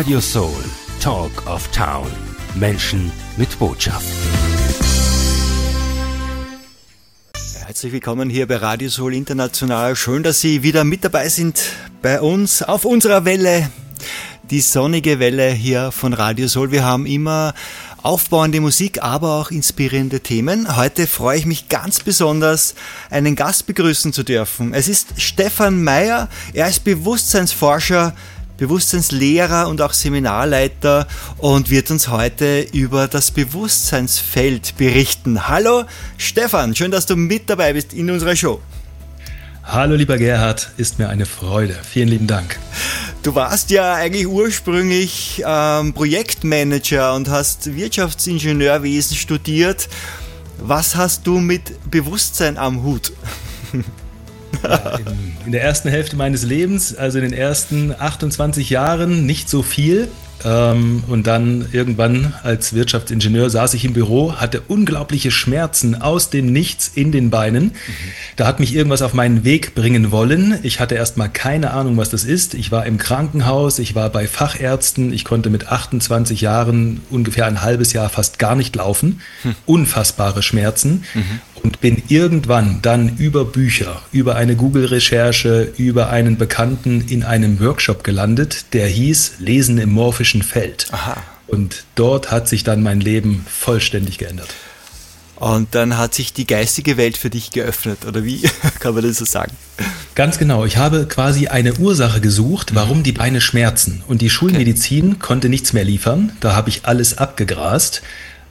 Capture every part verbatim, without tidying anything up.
Radio Soul, Talk of Town. Menschen mit Botschaft. Herzlich willkommen hier bei Radio Soul International. Schön, dass Sie wieder mit dabei sind bei uns auf unserer Welle. Die sonnige Welle hier von Radio Soul. Wir haben immer aufbauende Musik, aber auch inspirierende Themen. Heute freue ich mich ganz besonders, einen Gast begrüßen zu dürfen. Es ist Stefan Meyer. Er ist Bewusstseinsforscher, Bewusstseinslehrer und auch Seminarleiter und wird uns heute über das Bewusstseinsfeld berichten. Hallo Stefan, schön, dass du mit dabei bist in unserer Show. Hallo lieber Gerhard, ist mir eine Freude. Vielen lieben Dank. Du warst ja eigentlich ursprünglich ähm, Projektmanager und hast Wirtschaftsingenieurwesen studiert. Was hast du mit Bewusstsein am Hut? Ja, in, in der ersten Hälfte meines Lebens, also in den ersten achtundzwanzig Jahren, nicht so viel. Ähm, und dann irgendwann als Wirtschaftsingenieur saß ich im Büro, hatte unglaubliche Schmerzen aus dem Nichts in den Beinen. Mhm. Da hat mich irgendwas auf meinen Weg bringen wollen. Ich hatte erstmal keine Ahnung, was das ist. Ich war im Krankenhaus, ich war bei Fachärzten. Ich konnte mit achtundzwanzig Jahren ungefähr ein halbes Jahr fast gar nicht laufen. Mhm. Unfassbare Schmerzen. Mhm. Und bin irgendwann dann über Bücher, über eine Google-Recherche, über einen Bekannten in einem Workshop gelandet, der hieß Lesen im morphischen Feld. Aha. Und dort hat sich dann mein Leben vollständig geändert. Und dann hat sich die geistige Welt für dich geöffnet, oder wie kann man das so sagen? Ganz genau. Ich habe quasi eine Ursache gesucht, warum die Beine schmerzen. Und die Schulmedizin okay. konnte nichts mehr liefern. Da habe ich alles abgegrast.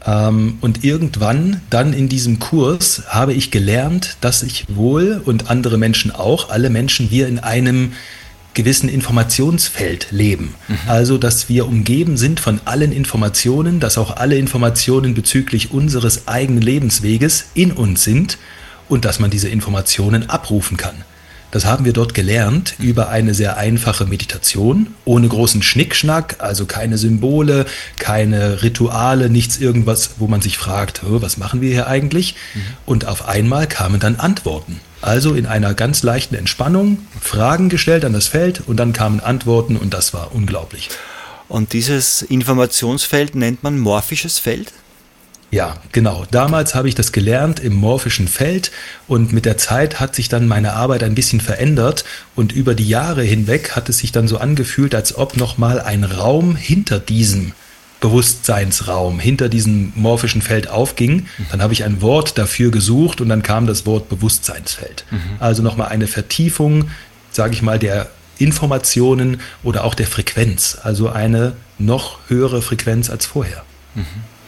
Und irgendwann dann in diesem Kurs habe ich gelernt, dass ich wohl und andere Menschen auch, alle Menschen, wir in einem gewissen Informationsfeld leben. Mhm. Also, dass wir umgeben sind von allen Informationen, dass auch alle Informationen bezüglich unseres eigenen Lebensweges in uns sind und dass man diese Informationen abrufen kann. Das haben wir dort gelernt über eine sehr einfache Meditation, ohne großen Schnickschnack, also keine Symbole, keine Rituale, nichts irgendwas, wo man sich fragt, was machen wir hier eigentlich? Mhm. Und auf einmal kamen dann Antworten. Also in einer ganz leichten Entspannung, Fragen gestellt an das Feld und dann kamen Antworten und das war unglaublich. Und dieses Informationsfeld nennt man morphisches Feld? Ja, genau. Damals habe ich das gelernt im morphischen Feld und mit der Zeit hat sich dann meine Arbeit ein bisschen verändert und über die Jahre hinweg hat es sich dann so angefühlt, als ob nochmal ein Raum hinter diesem Bewusstseinsraum, hinter diesem morphischen Feld aufging. Dann habe ich ein Wort dafür gesucht und dann kam das Wort Bewusstseinsfeld. Mhm. Also nochmal eine Vertiefung, sage ich mal, der Informationen oder auch der Frequenz, also eine noch höhere Frequenz als vorher. Mhm.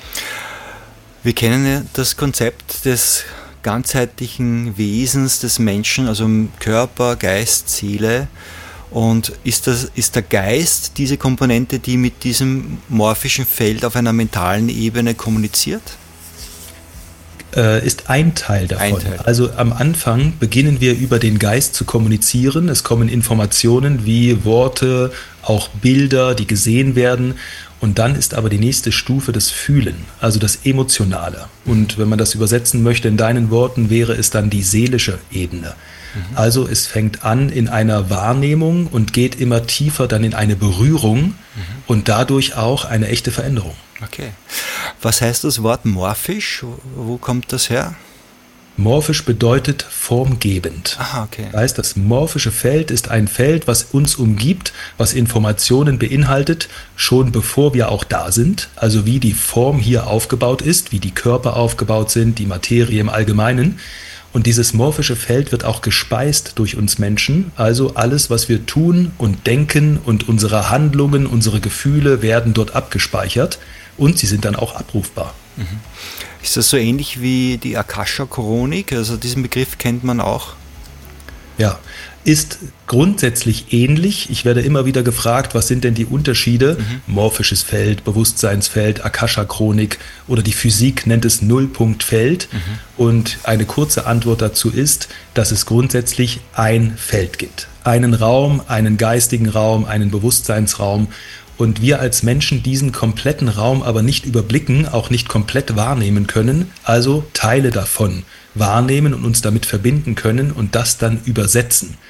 Wir kennen ja das Konzept des ganzheitlichen Wesens des Menschen, also Körper, Geist, Seele. Und ist, das, ist der Geist diese Komponente, die mit diesem morphischen Feld auf einer mentalen Ebene kommuniziert? Äh, ist ein Teil davon. Ein Teil. Also am Anfang beginnen wir über den Geist zu kommunizieren. Es kommen Informationen wie Worte, auch Bilder, die gesehen werden. Und dann ist aber die nächste Stufe das Fühlen, also das Emotionale. Und wenn man das übersetzen möchte in deinen Worten, wäre es dann die seelische Ebene. Mhm. Also es fängt an in einer Wahrnehmung und geht immer tiefer dann in eine Berührung mhm. und dadurch auch eine echte Veränderung. Okay. Was heißt das Wort morphisch? Wo kommt das her? Morphisch bedeutet formgebend. Aha, okay. Das heißt, das morphische Feld ist ein Feld, was uns umgibt, was Informationen beinhaltet, schon bevor wir auch da sind. Also wie die Form hier aufgebaut ist, wie die Körper aufgebaut sind, die Materie im Allgemeinen. Und dieses morphische Feld wird auch gespeist durch uns Menschen. Also alles, was wir tun und denken und unsere Handlungen, unsere Gefühle werden dort abgespeichert und sie sind dann auch abrufbar. Mhm. Ist das so ähnlich wie die Akasha-Chronik? Also diesen Begriff kennt man auch. Ja, ist grundsätzlich ähnlich. Ich werde immer wieder gefragt, was sind denn die Unterschiede? Mhm. Morphisches Feld, Bewusstseinsfeld, Akasha-Chronik oder die Physik nennt es Nullpunktfeld. Mhm. Und eine kurze Antwort dazu ist, dass es grundsätzlich ein Feld gibt. Einen Raum, einen geistigen Raum, einen Bewusstseinsraum. Und wir als Menschen diesen kompletten Raum aber nicht überblicken, auch nicht komplett wahrnehmen können, also Teile davon wahrnehmen und uns damit verbinden können und das dann übersetzen.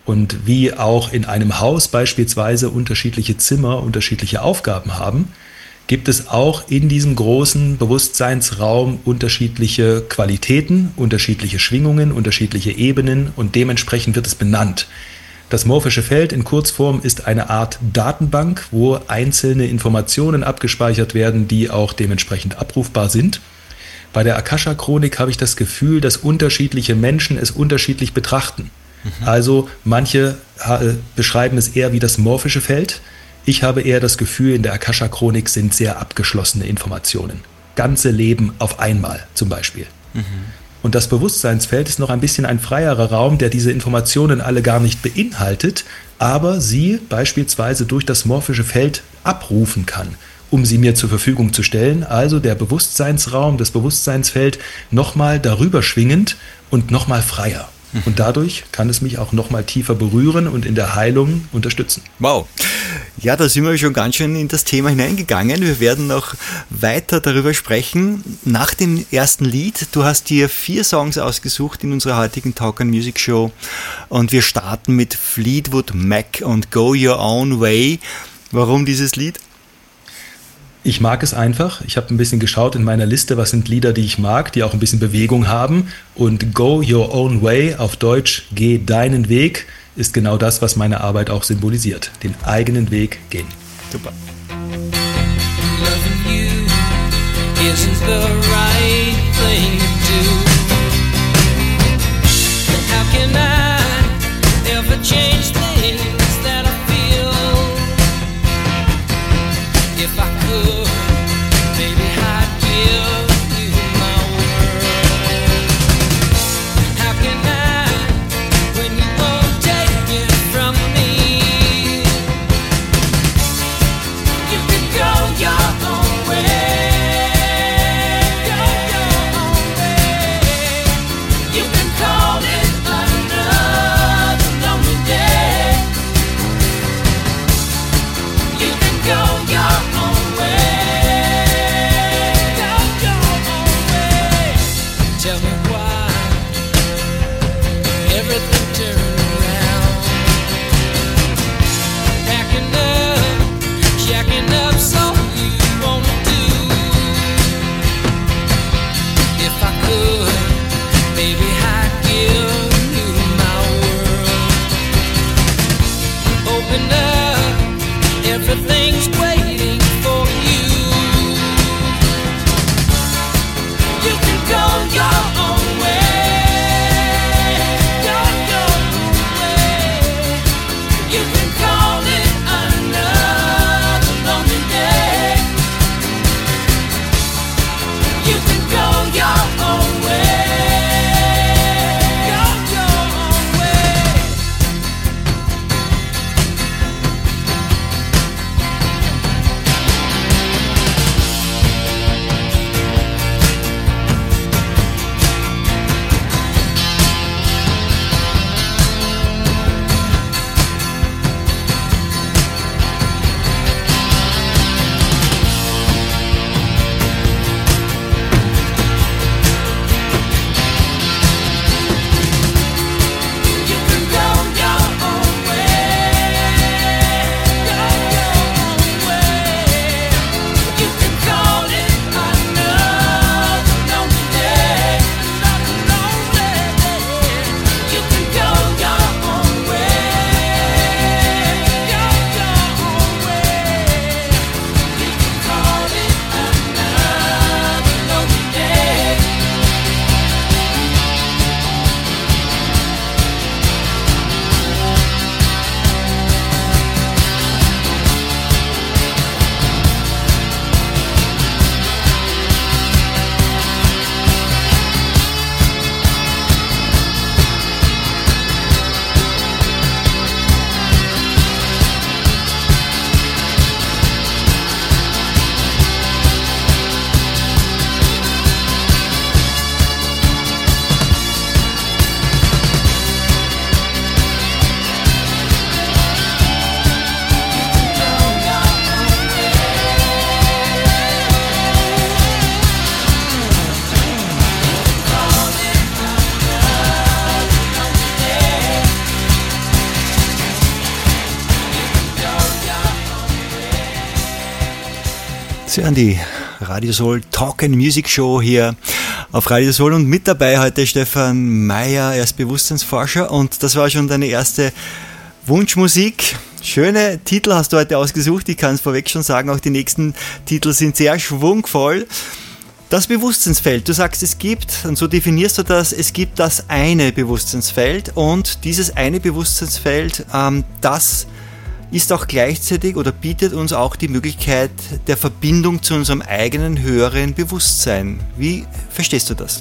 Und wie auch in einem Haus beispielsweise unterschiedliche Zimmer unterschiedliche Aufgaben haben, gibt es auch in diesem großen Bewusstseinsraum unterschiedliche Qualitäten, unterschiedliche Schwingungen, unterschiedliche Ebenen und dementsprechend wird es benannt. Das morphische Feld in Kurzform ist eine Art Datenbank, wo einzelne Informationen abgespeichert werden, die auch dementsprechend abrufbar sind. Bei der Akasha-Chronik habe ich das Gefühl, dass unterschiedliche Menschen es unterschiedlich betrachten. Mhm. Also manche äh, beschreiben es eher wie das morphische Feld. Ich habe eher das Gefühl, in der Akasha-Chronik sind sehr abgeschlossene Informationen. Ganze Leben auf einmal zum Beispiel. Mhm. Und das Bewusstseinsfeld ist noch ein bisschen ein freierer Raum, der diese Informationen alle gar nicht beinhaltet, aber sie beispielsweise durch das morphische Feld abrufen kann, um sie mir zur Verfügung zu stellen. Also der Bewusstseinsraum, das Bewusstseinsfeld nochmal darüber schwingend und nochmal freier. Und dadurch kann es mich auch nochmal tiefer berühren und in der Heilung unterstützen. Wow. Ja, da sind wir schon ganz schön in das Thema hineingegangen. Wir werden noch weiter darüber sprechen. Nach dem ersten Lied, du hast dir vier Songs ausgesucht in unserer heutigen Talk and Music Show und wir starten mit Fleetwood Mac und Go Your Own Way. Warum dieses Lied? Ich mag es einfach. Ich habe ein bisschen geschaut in meiner Liste, was sind Lieder, die ich mag, die auch ein bisschen Bewegung haben. Und Go Your Own Way, auf Deutsch, geh deinen Weg, ist genau das, was meine Arbeit auch symbolisiert. Den eigenen Weg gehen. Super. Loving you isn't the right thing to do. And how can I ever change things that I feel? If I could, baby, I'd give you my world. How can I, when you won't take it from me? You can go your own way, go your own way. You can call it another lonely day. Sie hören die Radio Soul Talk and Music Show hier auf Radio Soul und mit dabei heute Stefan Meyer, er ist Bewusstseinsforscher und das war schon deine erste Wunschmusik. Schöne Titel hast du heute ausgesucht, ich kann es vorweg schon sagen, auch die nächsten Titel sind sehr schwungvoll. Das Bewusstseinsfeld, du sagst, es gibt, und so definierst du das, es gibt das eine Bewusstseinsfeld und dieses eine Bewusstseinsfeld, ähm, das ist auch gleichzeitig oder bietet uns auch die Möglichkeit der Verbindung zu unserem eigenen höheren Bewusstsein. Wie verstehst du das?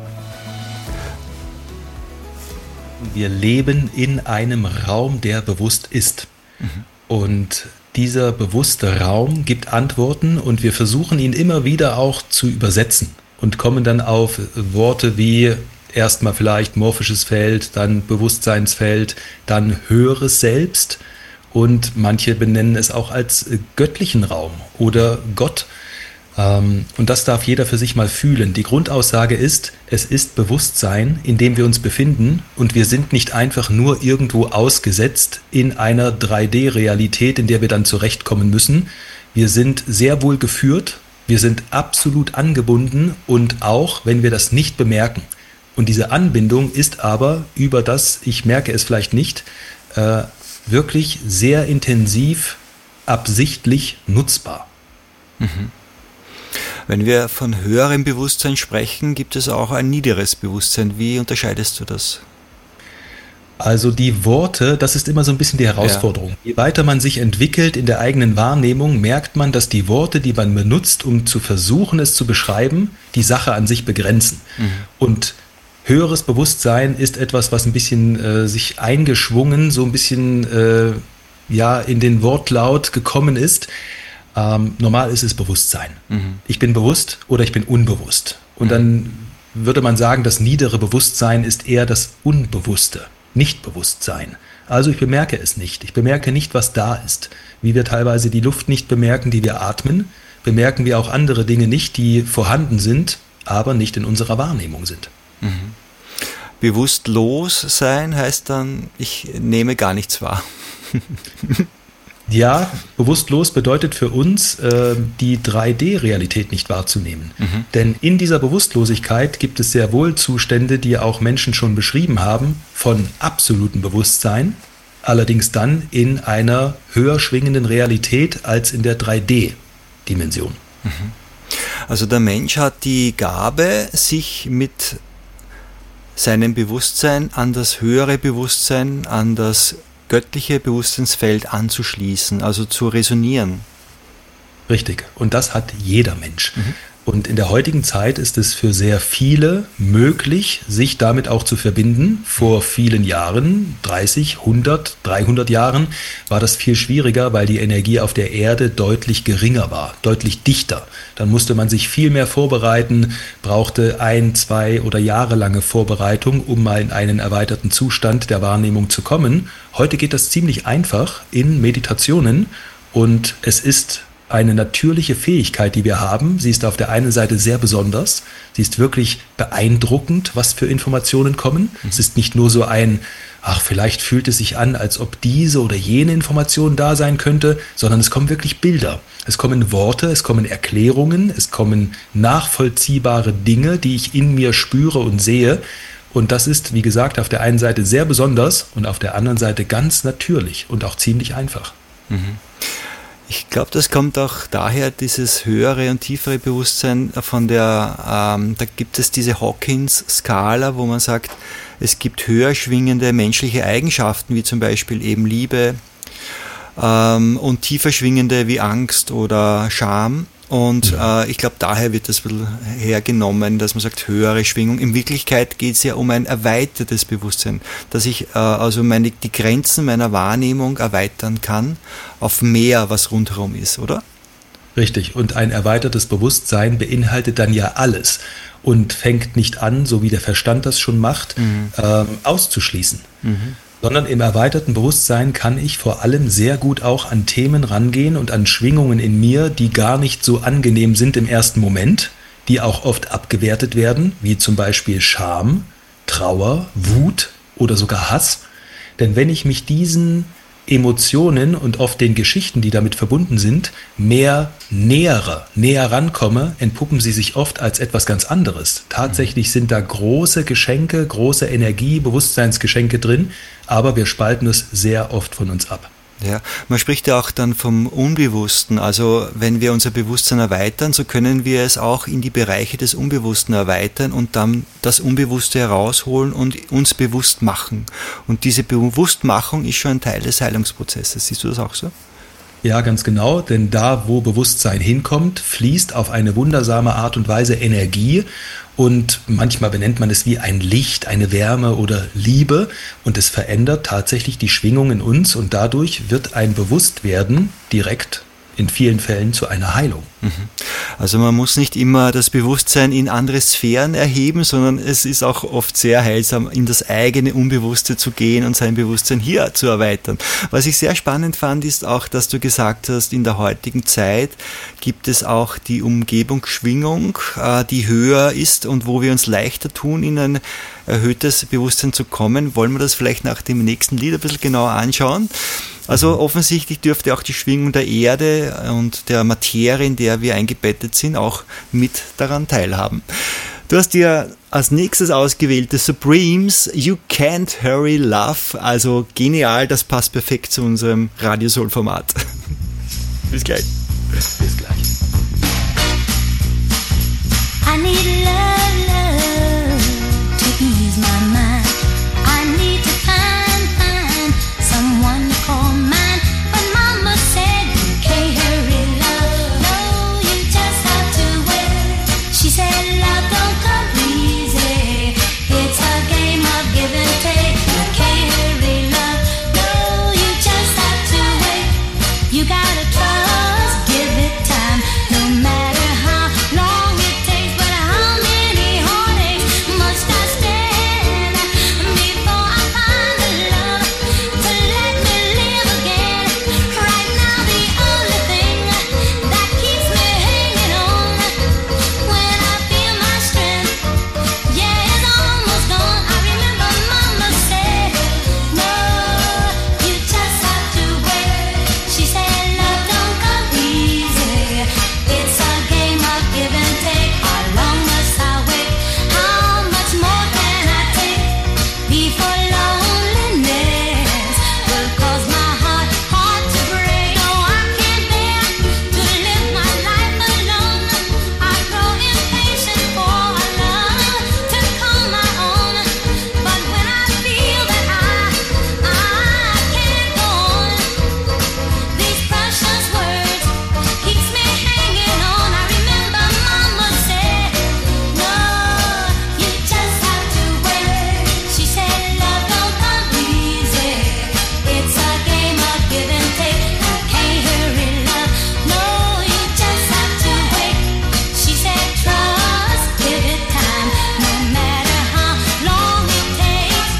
Wir leben in einem Raum, der bewusst ist. Mhm. Und dieser bewusste Raum gibt Antworten und wir versuchen ihn immer wieder auch zu übersetzen und kommen dann auf Worte wie erstmal vielleicht morphisches Feld, dann Bewusstseinsfeld, dann höheres Selbst. Und manche benennen es auch als göttlichen Raum oder Gott. Und das darf jeder für sich mal fühlen. Die Grundaussage ist, es ist Bewusstsein, in dem wir uns befinden und wir sind nicht einfach nur irgendwo ausgesetzt in einer drei D Realität, in der wir dann zurechtkommen müssen. Wir sind sehr wohl geführt, wir sind absolut angebunden und auch, wenn wir das nicht bemerken. Und diese Anbindung ist aber über das, ich merke es vielleicht nicht, äh, wirklich sehr intensiv, absichtlich nutzbar. Mhm. Wenn wir von höherem Bewusstsein sprechen, gibt es auch ein niederes Bewusstsein. Wie unterscheidest du das? Also die Worte, das ist immer so ein bisschen die Herausforderung. Ja. Je weiter man sich entwickelt in der eigenen Wahrnehmung, merkt man, dass die Worte, die man benutzt, um zu versuchen, es zu beschreiben, die Sache an sich begrenzen. Mhm. Und höheres Bewusstsein ist etwas, was ein bisschen äh, sich eingeschwungen, so ein bisschen äh, ja, in den Wortlaut gekommen ist. Ähm, normal ist es Bewusstsein. Mhm. Ich bin bewusst oder ich bin unbewusst. Und mhm. dann würde man sagen, das niedere Bewusstsein ist eher das Unbewusste, Nichtbewusstsein. Also ich bemerke es nicht. Ich bemerke nicht, was da ist. Wie wir teilweise die Luft nicht bemerken, die wir atmen, bemerken wir auch andere Dinge nicht, die vorhanden sind, aber nicht in unserer Wahrnehmung sind. Mhm. Bewusstlos sein heißt dann, ich nehme gar nichts wahr. Ja, bewusstlos bedeutet für uns, äh, die drei D Realität nicht wahrzunehmen. Mhm. Denn in dieser Bewusstlosigkeit gibt es sehr wohl Zustände, die auch Menschen schon beschrieben haben, von absolutem Bewusstsein, allerdings dann in einer höher schwingenden Realität als in der drei D Dimension. Mhm. Also der Mensch hat die Gabe, sich mit seinem Bewusstsein an das höhere Bewusstsein, an das göttliche Bewusstseinsfeld anzuschließen, also zu resonieren. Richtig. Und das hat jeder Mensch. Mhm. Und in der heutigen Zeit ist es für sehr viele möglich, sich damit auch zu verbinden. Vor vielen Jahren, dreißig, hundert, dreihundert Jahren, war das viel schwieriger, weil die Energie auf der Erde deutlich geringer war, deutlich dichter. Dann musste man sich viel mehr vorbereiten, brauchte ein, zwei oder jahrelange Vorbereitung, um mal in einen erweiterten Zustand der Wahrnehmung zu kommen. Heute geht das ziemlich einfach in Meditationen und es ist eine natürliche Fähigkeit, die wir haben. Sie ist auf der einen Seite sehr besonders. Sie ist wirklich beeindruckend, was für Informationen kommen. Mhm. Es ist nicht nur so ein, ach, vielleicht fühlt es sich an, als ob diese oder jene Information da sein könnte, sondern es kommen wirklich Bilder. Es kommen Worte, es kommen Erklärungen, es kommen nachvollziehbare Dinge, die ich in mir spüre und sehe. Und das ist, wie gesagt, auf der einen Seite sehr besonders und auf der anderen Seite ganz natürlich und auch ziemlich einfach. Mhm. Ich glaube, das kommt auch daher, dieses höhere und tiefere Bewusstsein von der, ähm, da gibt es diese Hawkins-Skala, wo man sagt, es gibt höher schwingende menschliche Eigenschaften, wie zum Beispiel eben Liebe, ähm, und tiefer schwingende wie Angst oder Scham. Und äh, ich glaube, daher wird das ein bisschen hergenommen, dass man sagt, höhere Schwingung. In Wirklichkeit geht es ja um ein erweitertes Bewusstsein, dass ich äh, also meine, die Grenzen meiner Wahrnehmung erweitern kann auf mehr, was rundherum ist, oder? Richtig. Und ein erweitertes Bewusstsein beinhaltet dann ja alles und fängt nicht an, so wie der Verstand das schon macht, mhm. ähm, auszuschließen. Mhm. Sondern im erweiterten Bewusstsein kann ich vor allem sehr gut auch an Themen rangehen und an Schwingungen in mir, die gar nicht so angenehm sind im ersten Moment, die auch oft abgewertet werden, wie zum Beispiel Scham, Trauer, Wut oder sogar Hass. Denn wenn ich mich diesen Emotionen und oft den Geschichten, die damit verbunden sind, mehr nähere, näher rankomme, entpuppen sie sich oft als etwas ganz anderes. Tatsächlich sind da große Geschenke, große Energie, Bewusstseinsgeschenke drin, aber wir spalten es sehr oft von uns ab. Ja, man spricht ja auch dann vom Unbewussten. Also wenn wir unser Bewusstsein erweitern, so können wir es auch in die Bereiche des Unbewussten erweitern und dann das Unbewusste herausholen und uns bewusst machen. Und diese Bewusstmachung ist schon ein Teil des Heilungsprozesses. Siehst du das auch so? Ja, ganz genau, denn da, wo Bewusstsein hinkommt, fließt auf eine wundersame Art und Weise Energie und manchmal benennt man es wie ein Licht, eine Wärme oder Liebe und es verändert tatsächlich die Schwingung in uns und dadurch wird ein Bewusstwerden direkt in vielen Fällen zu einer Heilung. Also man muss nicht immer das Bewusstsein in andere Sphären erheben, sondern es ist auch oft sehr heilsam, in das eigene Unbewusste zu gehen und sein Bewusstsein hier zu erweitern. Was ich sehr spannend fand, ist auch, dass du gesagt hast, in der heutigen Zeit gibt es auch die Umgebungsschwingung, die höher ist und wo wir uns leichter tun, in ein erhöhtes Bewusstsein zu kommen. Wollen wir das vielleicht nach dem nächsten Lied ein bisschen genauer anschauen? Also offensichtlich dürfte auch die Schwingung der Erde und der Materie, in der wir eingebettet sind, auch mit daran teilhaben. Du hast dir als nächstes ausgewählt The Supremes, You Can't Hurry Love. Also genial, das passt perfekt zu unserem Radio-Soul-Format. Bis gleich. Bis gleich. I need love, love to ease my mind. I need to find, find someone to call mine. But mama said you can't hurry love. No, you just have to wait. She said love don't come easy. It's a game of give and take. You can't hurry love. No, you just have to wait. You gotta trust, give it time. No matter how long it takes, but how many heartaches must I stand before I find the love to let me live again? Right now the only thing that keeps me hanging on when I feel my strength, yeah, it's almost gone. I remember mama said, no, you just have to wait. She said love don't come easy. It's a game of give and take. How long must I wait? How much more can I take before loneliness will cause my heart, heart to break? No, I can't bear to live my life alone. I grow impatient for a love to call my own. But when I feel that I, I can't go on, these precious words keeps me hanging on. I remember mama said, no, you just have to wait. She said love don't come easy. It's a game of give and take. You can't hurry love. No, you just have to wait. She said trust, give it time. No matter how long it takes.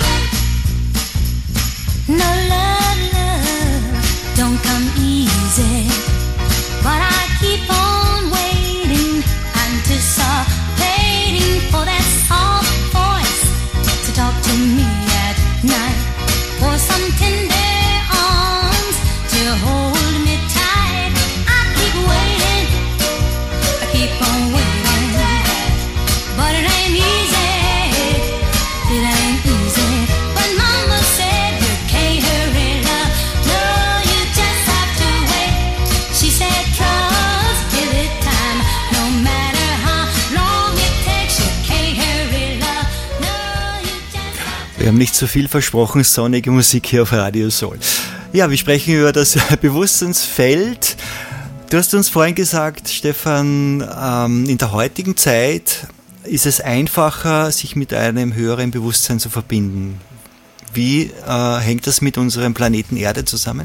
No love, love don't come easy. But I keep on waiting, anticipating for that soft voice to talk to me at night, for some tender arms to hold me tight. I keep waiting, I keep on waiting, but it ain't easy, it ain't easy. But mama said you can't hurry love. No, you just have to wait. She said trust, give it time. No matter how long it takes, you can't hurry love. No, you just have to. Wir haben nicht so viel versprochen, sonnige Musik hier auf Radio Soul. Ja, wir sprechen über das Bewusstseinsfeld. Du hast uns vorhin gesagt, Stefan, ähm, in der heutigen Zeit ist es einfacher, sich mit einem höheren Bewusstsein zu verbinden. Wie äh, hängt das mit unserem Planeten Erde zusammen?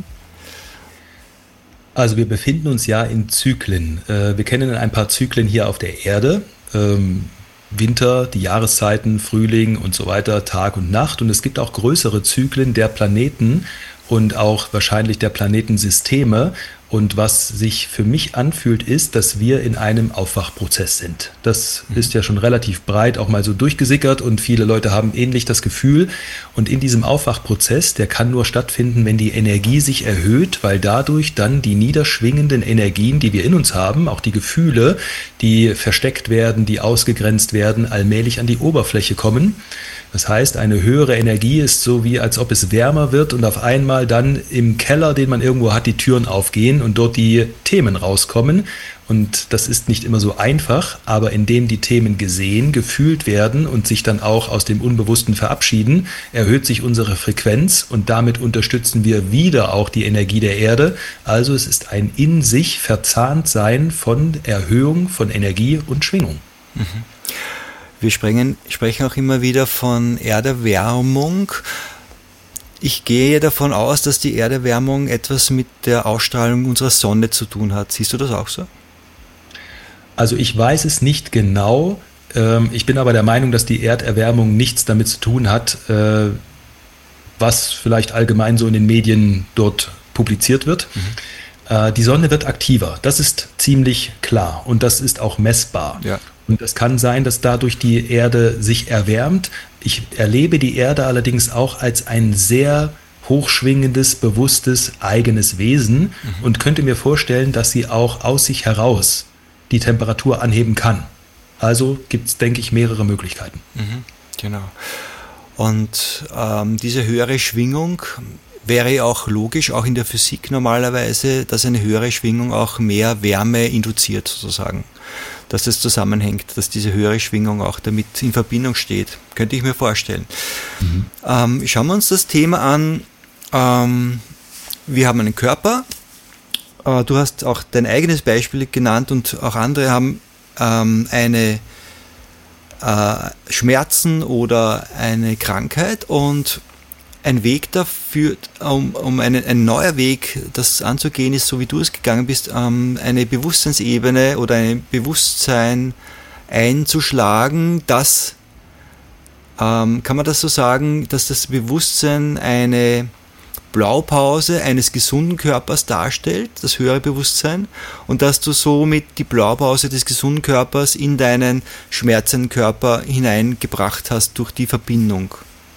Also wir befinden uns ja in Zyklen. Äh, Wir kennen ein paar Zyklen hier auf der Erde. Ähm, Winter, die Jahreszeiten, Frühling und so weiter, Tag und Nacht. Und es gibt auch größere Zyklen der Planeten und auch wahrscheinlich der Planetensysteme. Und was sich für mich anfühlt, ist, dass wir in einem Aufwachprozess sind. Das mhm. ist ja schon relativ breit auch mal so durchgesickert und viele Leute haben ähnlich das Gefühl. Und in diesem Aufwachprozess, der kann nur stattfinden, wenn die Energie sich erhöht, weil dadurch dann die niederschwingenden Energien, die wir in uns haben, auch die Gefühle, die versteckt werden, die ausgegrenzt werden, allmählich an die Oberfläche kommen. Das heißt, eine höhere Energie ist so wie, als ob es wärmer wird und auf einmal dann im Keller, den man irgendwo hat, die Türen aufgehen und dort die Themen rauskommen. Und das ist nicht immer so einfach, aber indem die Themen gesehen, gefühlt werden und sich dann auch aus dem Unbewussten verabschieden, erhöht sich unsere Frequenz und damit unterstützen wir wieder auch die Energie der Erde. Also es ist ein in sich verzahnt Sein von Erhöhung von Energie und Schwingung. Mhm. Wir sprechen, sprechen auch immer wieder von Erderwärmung. Ich gehe davon aus, dass die Erderwärmung etwas mit der Ausstrahlung unserer Sonne zu tun hat. Siehst du das auch so? Also ich weiß es nicht genau. Ich bin aber der Meinung, dass die Erderwärmung nichts damit zu tun hat, was vielleicht allgemein so in den Medien dort publiziert wird. Mhm. Die Sonne wird aktiver. Das ist ziemlich klar und das ist auch messbar. Ja. Und es kann sein, dass dadurch die Erde sich erwärmt. Ich erlebe die Erde allerdings auch als ein sehr hochschwingendes, bewusstes, eigenes Wesen mhm. und könnte mir vorstellen, dass sie auch aus sich heraus die Temperatur anheben kann. Also gibt es, denke ich, mehrere Möglichkeiten. Mhm, genau. Und ähm, diese höhere Schwingung wäre ja auch logisch, auch in der Physik normalerweise, dass eine höhere Schwingung auch mehr Wärme induziert sozusagen. Dass das zusammenhängt, dass diese höhere Schwingung auch damit in Verbindung steht. Könnte ich mir vorstellen. Mhm. Ähm, schauen wir uns das Thema an. Ähm, wir haben einen Körper. Äh, du hast auch dein eigenes Beispiel genannt und auch andere haben ähm, eine äh, Schmerzen oder eine Krankheit und ein Weg dafür, um, um einen, ein neuer Weg, das anzugehen ist, so wie du es gegangen bist, ähm, eine Bewusstseinsebene oder ein Bewusstsein einzuschlagen, dass, ähm, kann man das so sagen, dass das Bewusstsein eine Blaupause eines gesunden Körpers darstellt, das höhere Bewusstsein, und dass du somit die Blaupause des gesunden Körpers in deinen schmerzenden Körper hineingebracht hast durch die Verbindung.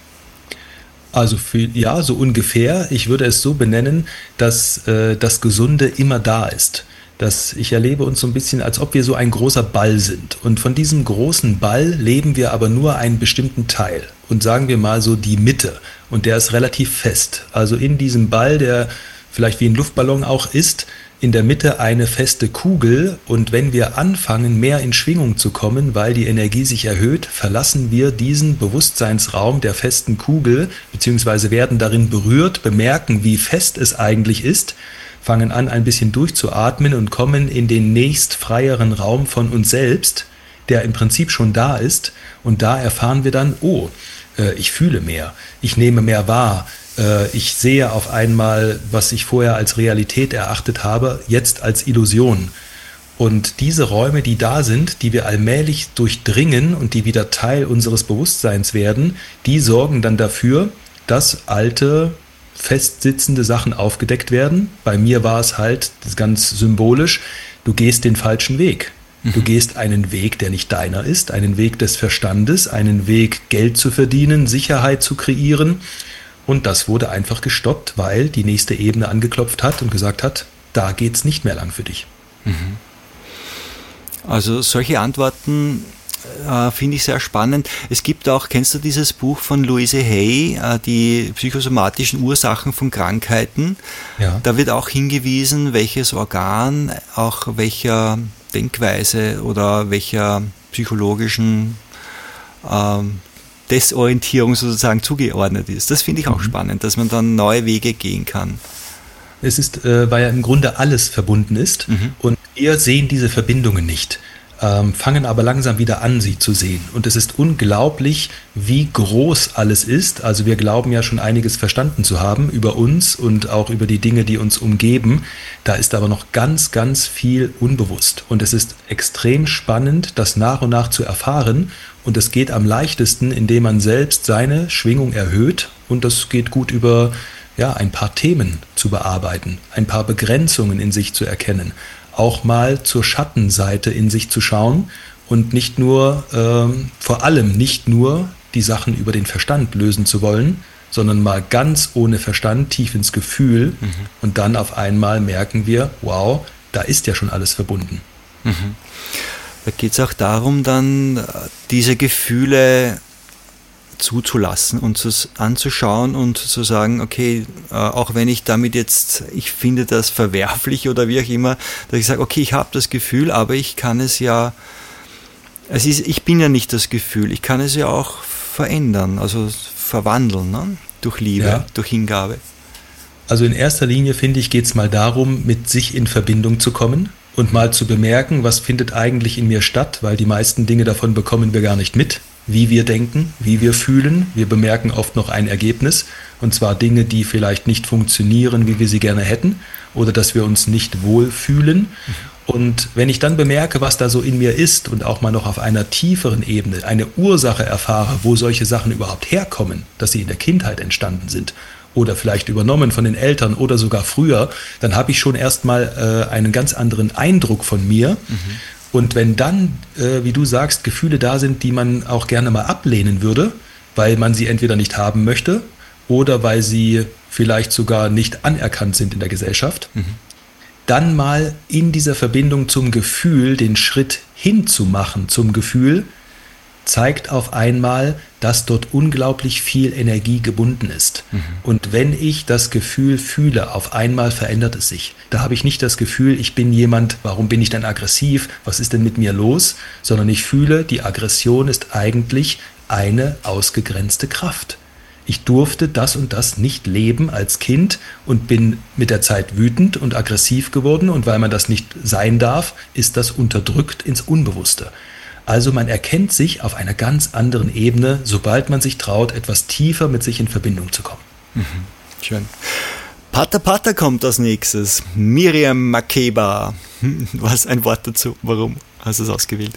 Also für, ja, so ungefähr. Ich würde es so benennen, dass äh, das Gesunde immer da ist. Dass ich erlebe uns so ein bisschen, als ob wir so ein großer Ball sind. Und von diesem großen Ball leben wir aber nur einen bestimmten Teil. Und sagen wir mal so die Mitte. Und der ist relativ fest. Also in diesem Ball, der vielleicht wie ein Luftballon auch ist, in der Mitte eine feste Kugel, und wenn wir anfangen, mehr in Schwingung zu kommen, weil die Energie sich erhöht, verlassen wir diesen Bewusstseinsraum der festen Kugel, beziehungsweise werden darin berührt, bemerken, wie fest es eigentlich ist, fangen an, ein bisschen durchzuatmen und kommen in den nächst freieren Raum von uns selbst, der im Prinzip schon da ist, und da erfahren wir dann, oh, äh, ich fühle mehr, ich nehme mehr wahr, ich sehe auf einmal, was ich vorher als Realität erachtet habe, jetzt als Illusion. Und diese Räume, die da sind, die wir allmählich durchdringen und die wieder Teil unseres Bewusstseins werden, die sorgen dann dafür, dass alte, festsitzende Sachen aufgedeckt werden. Bei mir war es halt ganz symbolisch, du gehst den falschen Weg. Du mhm. gehst einen Weg, der nicht deiner ist, einen Weg des Verstandes, einen Weg, Geld zu verdienen, Sicherheit zu kreieren. Und das wurde einfach gestoppt, weil die nächste Ebene angeklopft hat und gesagt hat, da geht's nicht mehr lang für dich. Also solche Antworten äh, finde ich sehr spannend. Es gibt auch, kennst du dieses Buch von Louise Hay, äh, die psychosomatischen Ursachen von Krankheiten? Ja. Da wird auch hingewiesen, welches Organ, auch welcher Denkweise oder welcher psychologischen ähm, Desorientierung sozusagen zugeordnet ist. Das finde ich auch mhm. spannend, dass man dann neue Wege gehen kann. Es ist, äh, weil ja im Grunde alles verbunden ist mhm. und wir sehen diese Verbindungen nicht, ähm, fangen aber langsam wieder an, sie zu sehen. Und es ist unglaublich, wie groß alles ist. Also wir glauben ja schon einiges verstanden zu haben über uns und auch über die Dinge, die uns umgeben. Da ist aber noch ganz, ganz viel unbewusst. Und es ist extrem spannend, das nach und nach zu erfahren. Und es geht am leichtesten, indem man selbst seine Schwingung erhöht. Und das geht gut über ja, ein paar Themen zu bearbeiten, ein paar Begrenzungen in sich zu erkennen, auch mal zur Schattenseite in sich zu schauen und nicht nur, ähm, vor allem nicht nur die Sachen über den Verstand lösen zu wollen, sondern mal ganz ohne Verstand tief ins Gefühl mhm. und dann auf einmal merken wir, wow, da ist ja schon alles verbunden. Mhm. Da geht es auch darum, dann diese Gefühle zuzulassen und zu, anzuschauen und zu sagen, okay, äh, auch wenn ich damit jetzt, ich finde das verwerflich oder wie auch immer, dass ich sage, okay, ich habe das Gefühl, aber ich kann es ja, es ist, ich bin ja nicht das Gefühl, ich kann es ja auch verändern, also verwandeln, ne? Durch Liebe, ja. durch Hingabe. Also in erster Linie, finde ich, geht es mal darum, mit sich in Verbindung zu kommen und mal zu bemerken, was findet eigentlich in mir statt, weil die meisten Dinge davon bekommen wir gar nicht mit, wie wir denken, wie wir fühlen. Wir bemerken oft noch ein Ergebnis, und zwar Dinge, die vielleicht nicht funktionieren, wie wir sie gerne hätten, oder dass wir uns nicht wohlfühlen. Und wenn ich dann bemerke, was da so in mir ist und auch mal noch auf einer tieferen Ebene eine Ursache erfahre, wo solche Sachen überhaupt herkommen, dass sie in der Kindheit entstanden sind oder vielleicht übernommen von den Eltern oder sogar früher, dann habe ich schon erstmal äh, einen ganz anderen Eindruck von mir. Mhm. Und wenn dann, äh, wie du sagst, Gefühle da sind, die man auch gerne mal ablehnen würde, weil man sie entweder nicht haben möchte oder weil sie vielleicht sogar nicht anerkannt sind in der Gesellschaft, mhm. dann mal in dieser Verbindung zum Gefühl den Schritt hinzumachen zum Gefühl, zeigt auf einmal, dass dort unglaublich viel Energie gebunden ist. Mhm. Und wenn ich das Gefühl fühle, auf einmal verändert es sich. Da habe ich nicht das Gefühl, ich bin jemand, warum bin ich denn aggressiv, was ist denn mit mir los, sondern ich fühle, die Aggression ist eigentlich eine ausgegrenzte Kraft. Ich durfte das und das nicht leben als Kind und bin mit der Zeit wütend und aggressiv geworden, und weil man das nicht sein darf, ist das unterdrückt ins Unbewusste. Also man erkennt sich auf einer ganz anderen Ebene, sobald man sich traut, etwas tiefer mit sich in Verbindung zu kommen. Mhm. Schön. Pata Pata kommt als nächstes. Miriam Makeba. Was ein Wort dazu? Warum hast du es ausgewählt?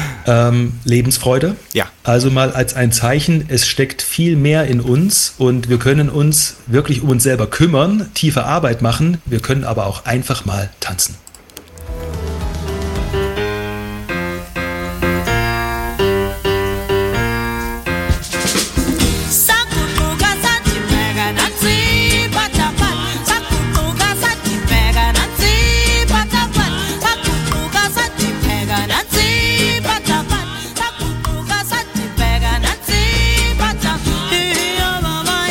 Ähm, Lebensfreude. Ja. Also mal als ein Zeichen, es steckt viel mehr in uns und wir können uns wirklich um uns selber kümmern, tiefe Arbeit machen, wir können aber auch einfach mal tanzen.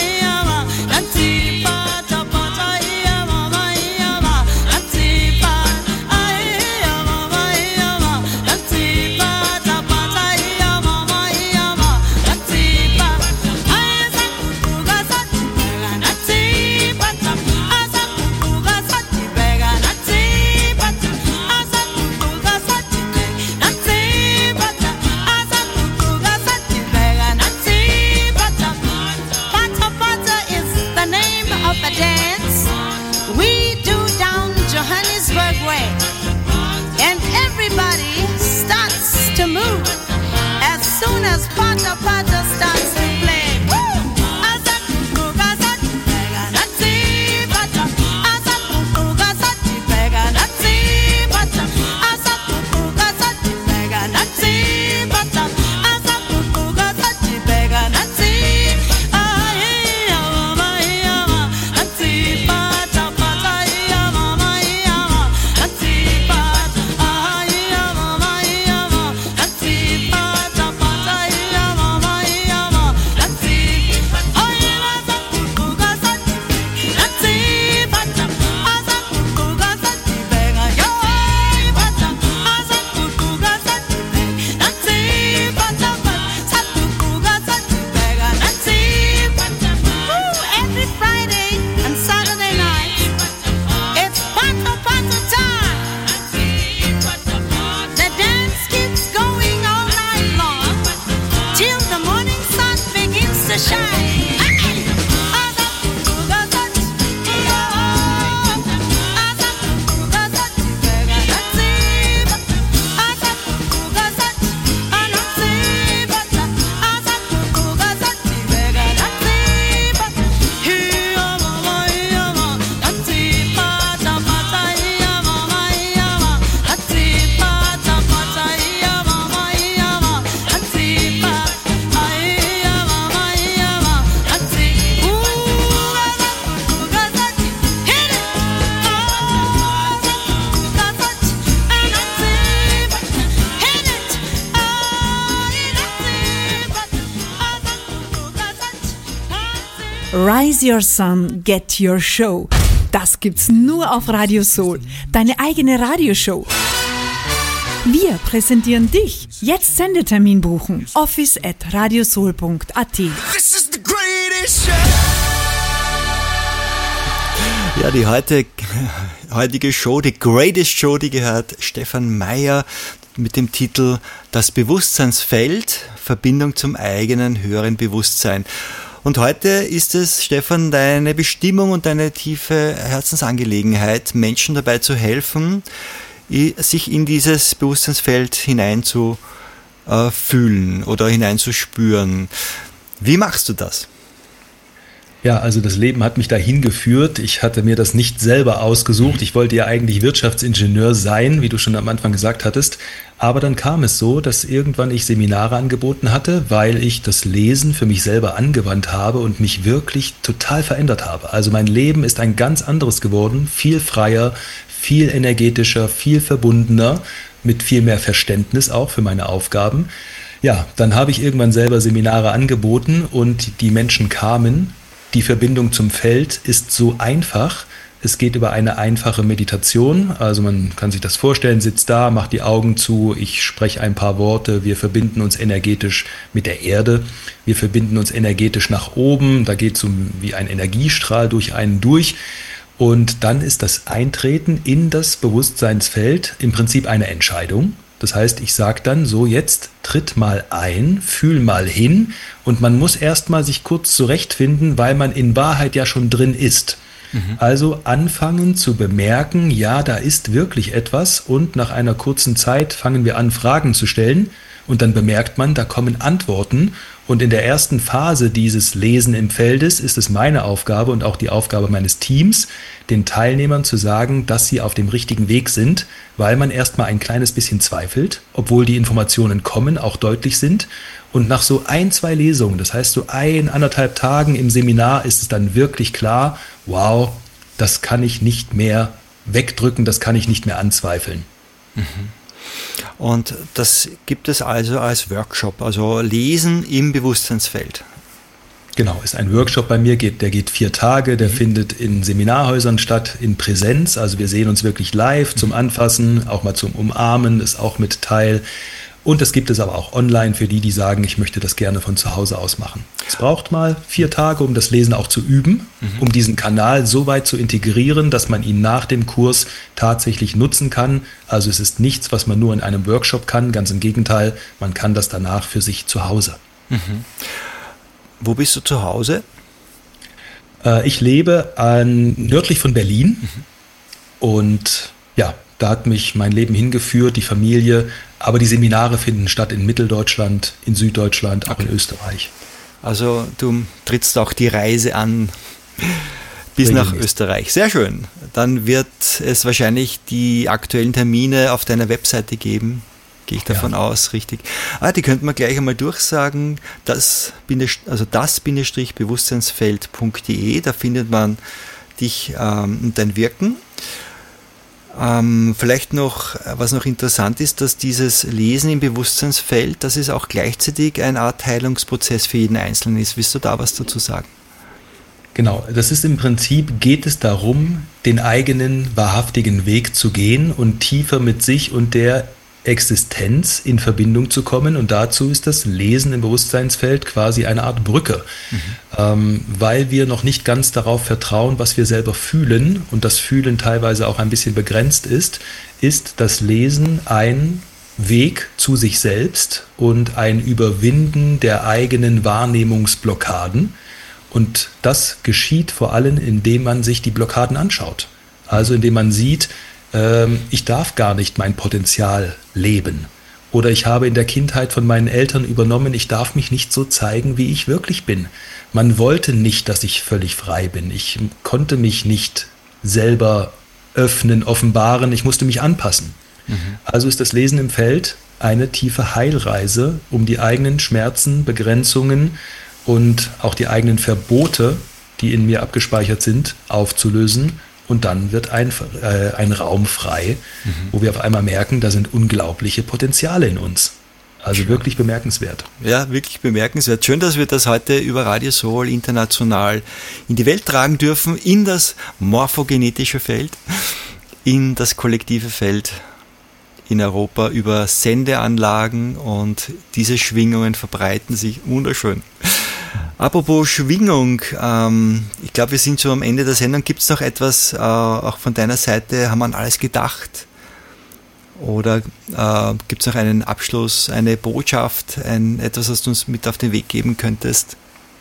Bye. Rise Your Sun, Get Your Show. Das gibt's nur auf Radio Soul, deine eigene Radioshow. Wir präsentieren dich. Jetzt Sendetermin buchen. office at radiosoul punkt a t. This is the greatest show. Ja, die heute, heutige Show, die Greatest Show, die gehört Stefan Meyer mit dem Titel Das Bewusstseinsfeld, Verbindung zum eigenen höheren Bewusstsein. Und heute ist es, Stefan, deine Bestimmung und deine tiefe Herzensangelegenheit, Menschen dabei zu helfen, sich in dieses Bewusstseinsfeld hineinzufühlen oder hineinzuspüren. Wie machst du das? Ja, also das Leben hat mich dahin geführt. Ich hatte mir das nicht selber ausgesucht. Ich wollte ja eigentlich Wirtschaftsingenieur sein, wie du schon am Anfang gesagt hattest. Aber dann kam es so, dass irgendwann ich Seminare angeboten hatte, weil ich das Lesen für mich selber angewandt habe und mich wirklich total verändert habe. Also mein Leben ist ein ganz anderes geworden, viel freier, viel energetischer, viel verbundener, mit viel mehr Verständnis auch für meine Aufgaben. Ja, dann habe ich irgendwann selber Seminare angeboten und die Menschen kamen. Die Verbindung zum Feld ist so einfach. Es geht über eine einfache Meditation. Also man kann sich das vorstellen, sitzt da, macht die Augen zu, ich spreche ein paar Worte, wir verbinden uns energetisch mit der Erde, wir verbinden uns energetisch nach oben, da geht es um wie ein Energiestrahl durch einen durch. Und dann ist das Eintreten in das Bewusstseinsfeld im Prinzip eine Entscheidung. Das heißt, ich sage dann so, jetzt tritt mal ein, fühl mal hin und man muss erst mal sich kurz zurechtfinden, weil man in Wahrheit ja schon drin ist. Mhm. Also anfangen zu bemerken, ja, da ist wirklich etwas und nach einer kurzen Zeit fangen wir an, Fragen zu stellen und dann bemerkt man, da kommen Antworten. Und in der ersten Phase dieses Lesen im Feldes ist es meine Aufgabe und auch die Aufgabe meines Teams, den Teilnehmern zu sagen, dass sie auf dem richtigen Weg sind, weil man erstmal ein kleines bisschen zweifelt, obwohl die Informationen kommen, auch deutlich sind. Und nach so ein, zwei Lesungen, das heißt so ein, anderthalb Tagen im Seminar, ist es dann wirklich klar, wow, das kann ich nicht mehr wegdrücken, das kann ich nicht mehr anzweifeln. Mhm. Und das gibt es also als Workshop, also Lesen im Bewusstseinsfeld. Genau, ist ein Workshop bei mir, geht, der geht vier Tage, der mhm. findet in Seminarhäusern statt, in Präsenz, also wir sehen uns wirklich live zum Anfassen, auch mal zum Umarmen, ist auch mit Teil. Und das gibt es aber auch online für die, die sagen, ich möchte das gerne von zu Hause aus machen. Es braucht mal vier Tage, um das Lesen auch zu üben, mhm. um diesen Kanal so weit zu integrieren, dass man ihn nach dem Kurs tatsächlich nutzen kann. Also es ist nichts, was man nur in einem Workshop kann, ganz im Gegenteil, man kann das danach für sich zu Hause. Mhm. Wo bist du zu Hause? Äh, ich lebe an, nördlich von Berlin mhm. und ja, da hat mich mein Leben hingeführt, die Familie, aber die Seminare finden statt in Mitteldeutschland, in Süddeutschland, auch okay. in Österreich. Also du trittst auch die Reise an bis nach Österreich. Sehr schön. Dann wird es wahrscheinlich die aktuellen Termine auf deiner Webseite geben. Gehe ich davon ja. aus, richtig. Ah, die könnten wir gleich einmal durchsagen. Das, also das-bewusstseinsfeld punkt de, da findet man dich ähm, und dein Wirken. Ähm, vielleicht noch, was noch interessant ist, dass dieses Lesen im Bewusstseinsfeld, dass es auch gleichzeitig eine Art Heilungsprozess für jeden Einzelnen ist. Willst du da was dazu sagen? Genau, das ist im Prinzip, geht es darum, den eigenen wahrhaftigen Weg zu gehen und tiefer mit sich und der Existenz in Verbindung zu kommen, und dazu ist das Lesen im Bewusstseinsfeld quasi eine Art Brücke, mhm. ähm, weil wir noch nicht ganz darauf vertrauen, was wir selber fühlen, und das Fühlen teilweise auch ein bisschen begrenzt ist, ist das Lesen ein Weg zu sich selbst und ein Überwinden der eigenen Wahrnehmungsblockaden, und das geschieht vor allem, indem man sich die Blockaden anschaut, also indem man sieht, ich darf gar nicht mein Potenzial leben. Oder ich habe in der Kindheit von meinen Eltern übernommen, ich darf mich nicht so zeigen, wie ich wirklich bin. Man wollte nicht, dass ich völlig frei bin. Ich konnte mich nicht selber öffnen, offenbaren, ich musste mich anpassen. Mhm. Also ist das Lesen im Feld eine tiefe Heilreise, um die eigenen Schmerzen, Begrenzungen und auch die eigenen Verbote, die in mir abgespeichert sind, aufzulösen. Und dann wird ein, äh, ein Raum frei, mhm. wo wir auf einmal merken, da sind unglaubliche Potenziale in uns. Also wirklich bemerkenswert. Ja, wirklich bemerkenswert. Schön, dass wir das heute über Radio Soul international in die Welt tragen dürfen, in das morphogenetische Feld, in das kollektive Feld in Europa über Sendeanlagen, und diese Schwingungen verbreiten sich wunderschön. Apropos Schwingung, ähm, ich glaube, wir sind schon am Ende der Sendung. Gibt es noch etwas, äh, auch von deiner Seite, haben wir an alles gedacht? Oder äh, gibt es noch einen Abschluss, eine Botschaft, ein, etwas, was du uns mit auf den Weg geben könntest?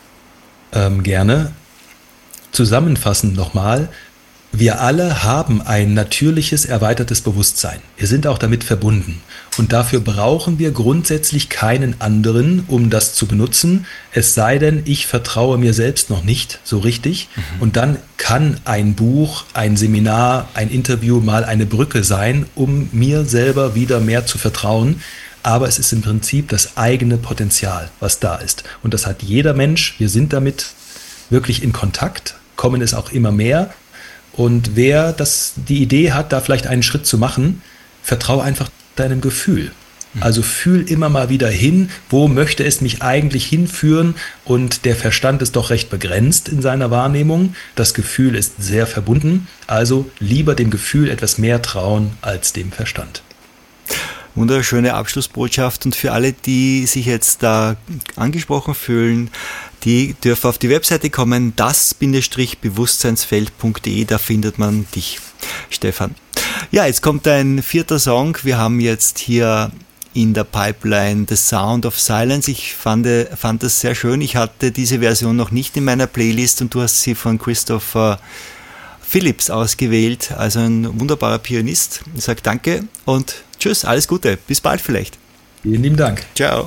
Ähm, gerne. Zusammenfassend nochmal. Wir alle haben ein natürliches, erweitertes Bewusstsein. Wir sind auch damit verbunden. Und dafür brauchen wir grundsätzlich keinen anderen, um das zu benutzen. Es sei denn, ich vertraue mir selbst noch nicht so richtig. Mhm. Und dann kann ein Buch, ein Seminar, ein Interview mal eine Brücke sein, um mir selber wieder mehr zu vertrauen. Aber es ist im Prinzip das eigene Potenzial, was da ist. Und das hat jeder Mensch. Wir sind damit wirklich in Kontakt, kommen es auch immer mehr. Und wer das, die Idee hat, da vielleicht einen Schritt zu machen, vertraue einfach deinem Gefühl. Also fühl immer mal wieder hin, wo möchte es mich eigentlich hinführen, und der Verstand ist doch recht begrenzt in seiner Wahrnehmung. Das Gefühl ist sehr verbunden, also lieber dem Gefühl etwas mehr trauen als dem Verstand. Wunderschöne Abschlussbotschaft, und für alle, die sich jetzt da angesprochen fühlen, die dürfen auf die Webseite kommen, das Bewusstseinsfeld punkt de, da findet man dich, Stefan. Ja, jetzt kommt ein vierter Song. Wir haben jetzt hier in der Pipeline The Sound of Silence. Ich fand, fand das sehr schön. Ich hatte diese Version noch nicht in meiner Playlist, und du hast sie von Christopher Phillips ausgewählt, also ein wunderbarer Pianist. Ich sage danke und tschüss, alles Gute, bis bald vielleicht. Vielen lieben Dank. Ciao.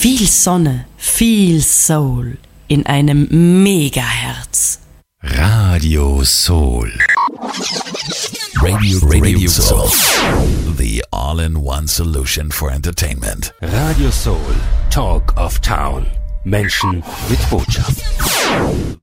Viel Sonne, viel Soul in einem Megaherz. Radio Soul. Radio, Radio Soul. The all-in-one solution for entertainment. Radio Soul. Talk of Town. Menschen mit Botschaft.